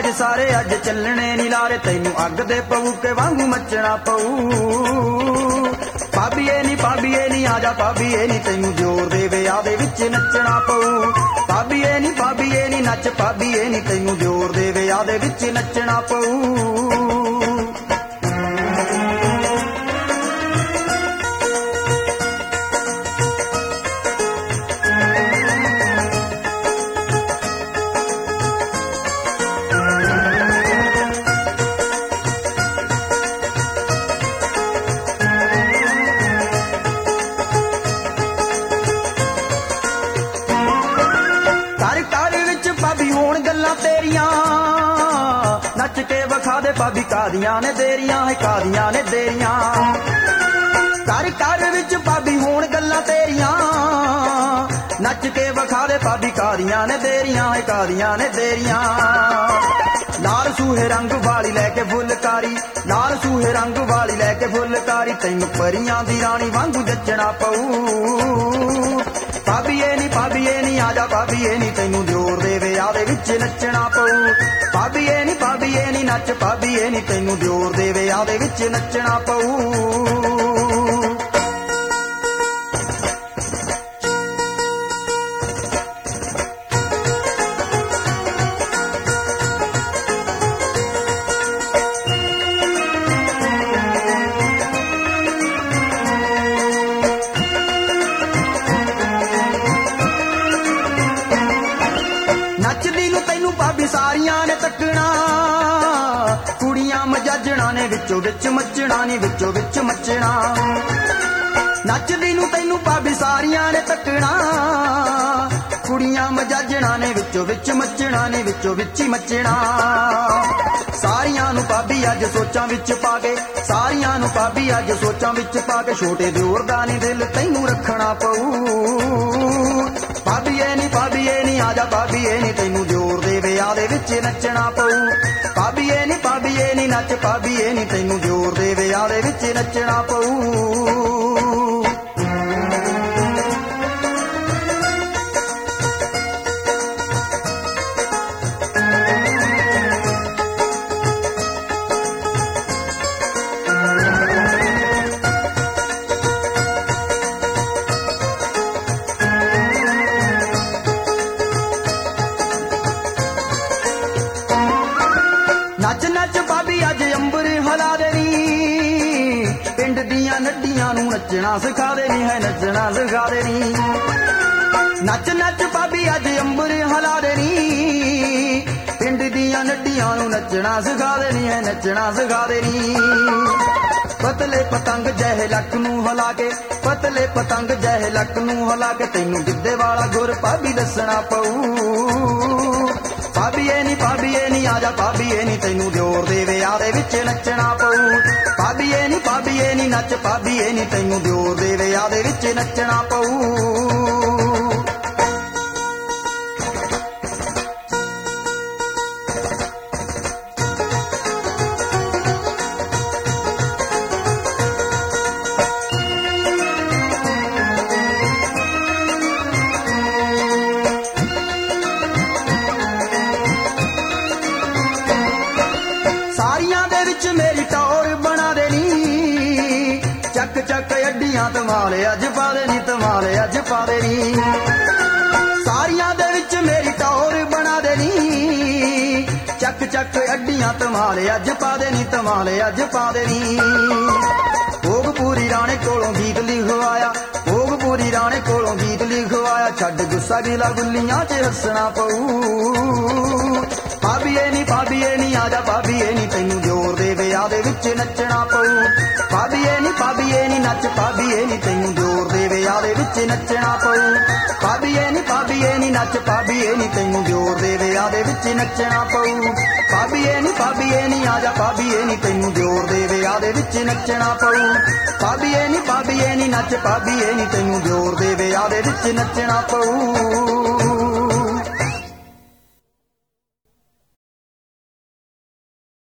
सारे अज चलने नी लारे, तैनू अग दे पवूके वांगू मचना पऊ। भाभीए नी आजा भाभीए नी, तैनू जोर दे विआह दे विच नचना पऊ। भाभीए नी नच भाभीए नी, तैनू जोर दे विआह दे विच नचना पऊ। नच के वखा दे भाभी कादियां ने देरियां है, कादियां ने देरियां। घर घर विच भाभी होण गल्लां तेरियां, नच के वखा दे भाभी कादियां ने देरियां है, कादियां ने देरियां। लाल सूहे रंग वाली लैके फुलकारी, लाल सूहे रंग वाली लैके फुलकारी, तैनू परियां दी रानी वांगू जचना पऊ। भाभीए नी आजा भाभीए नी, तैनू जोर दे विआह दे विच नचना पऊ। भाभीए नी नच भाभीए नी, तैनू जोर दे विआह दे विच नचना पऊ। नचदी नू तैनू भाभी सारियां ने तकना, कुड़ियां मजाजणा ने विचों विच मचना ने, विचों विच मचना। नचदी नू तैनू भाभी सारियां ने तकना, कुड़ियां मजाजणा ने विचों विच मचना ने, विचों विच मचना। सारियां नू भाभी अज सोचां विच पाके, सारियां नू भाभी अज सोचां विच पाके, छोटे दिओर दा नी दिल तैनू रखना पऊ। भाभीए नी आजा भाभीए नी, तैनू जोर दे विआह दे विच नचना पऊ। भाभीए नी नच भाभीए नी, तैनू जोर दे विआह दे विच नचना पऊ। नच नच भाभी अज अंबर हला देनी, पिंड दियां नड्डियां नू नचना सिखा देनी है, नचना सिखा देनी। नच नच भाभी अज अंबर हला देनी, पिंड दियां नड्डियां नू नचना सिखा देनी है, नचना सिखा देनी। पतले पतंग जह लक नू हला के, पतले पतंग जह लक नू हला के, तैनू गिद्धे वाला गुर भाभी दसना पऊ। भाभीए नी आजा भाभीए नी, तैनू जोर दे विआह दे विच नचना पऊ। भाभीए नी नच भाभीए नी, तैनू जोर दे विआह दे विच नचना पऊ। सारियां दे विच मेरी टौर बना देनी, चक चक अड्डियां तमाले अज पा देनी, तमाले अज पा देनी। सारियां दे विच मेरी टौर बना देनी, चक चक अड्डियां तमाले अज पा देनी, तमाले अज पा देनी। भोगपुरी राणे कोलों गीत लिखवाया, भोगपुरी राणे कोलों गीत लिखवाया, छड्ड गुस्सा गिला गुल्लियां च हसना पऊ। भाभीए नी आजा भाभीए नी, तैनू जोर दे विआह दे विच नचना पऊ। भाभीए नी नच भाभीए नी, तैनू जोर दे विआह दे विच नचना पऊ। भाभीए नी नच भाभीए नी, तैनू जोर दे विआह दे विच नचना पऊ। भाभीए नी आजा भाभीए नी, तैनू जोर दे विआह दे विच नचना पऊ। भाभीए नी नच भाभीए नी, तैनू जोर दे विआह दे विच नचना पऊ।